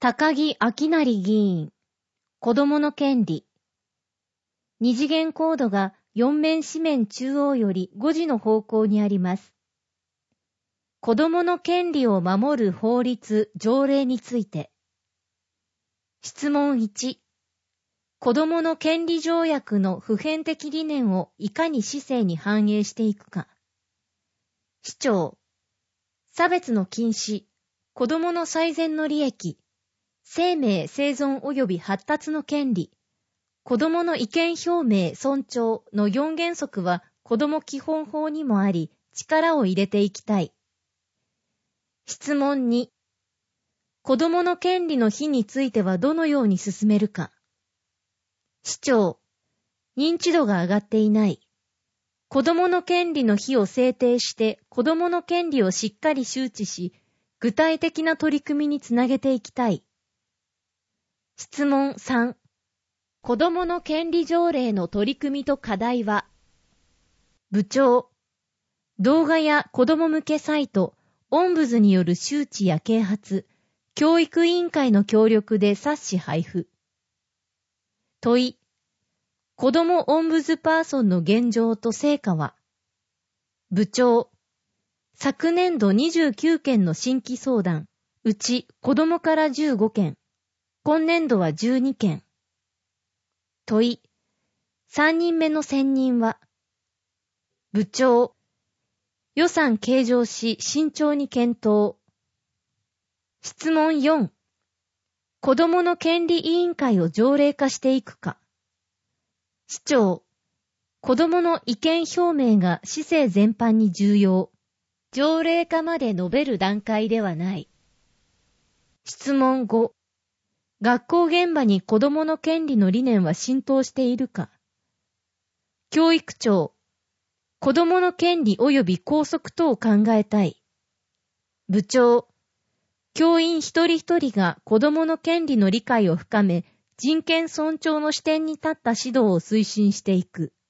高木明成議員、子供の権利。二次元コードが4面四面中央より5時の方向にあります。子供の権利を守る法律・条例について。質問1。子供の権利条約の普遍的理念をいかに市政に反映していくか。市長。差別の禁止、子供の最善の利益、生命生存及び発達の権利、子供の意見表明尊重の4原則は子供基本法にもあり、力を入れていきたい。質問2。子供の権利の日についてはどのように進めるか。市長。認知度が上がっていない。子供の権利の日を制定して子供の権利をしっかり周知し、具体的な取り組みにつなげていきたい。質問3。子供の権利条例の取り組みと課題は。部長。動画や子供向けサイト、オンブズによる周知や啓発、教育委員会の協力で冊子配布。問い。子供オンブズパーソンの現状と成果は。部長。昨年度29件の新規相談、うち子供から15件。今年度は12件。問い。3人目の選任は。部長。予算計上し慎重に検討。質問4。子供の権利委員会を条例化していくか。市長。子供の意見表明が市政全般に重要。条例化まで述べる段階ではない。質問5。学校現場に子供の権利の理念は浸透しているか。教育長。子供の権利及び校則等を考えたい。部長。教員一人一人が子供の権利の理解を深め、人権尊重の視点に立った指導を推進していく。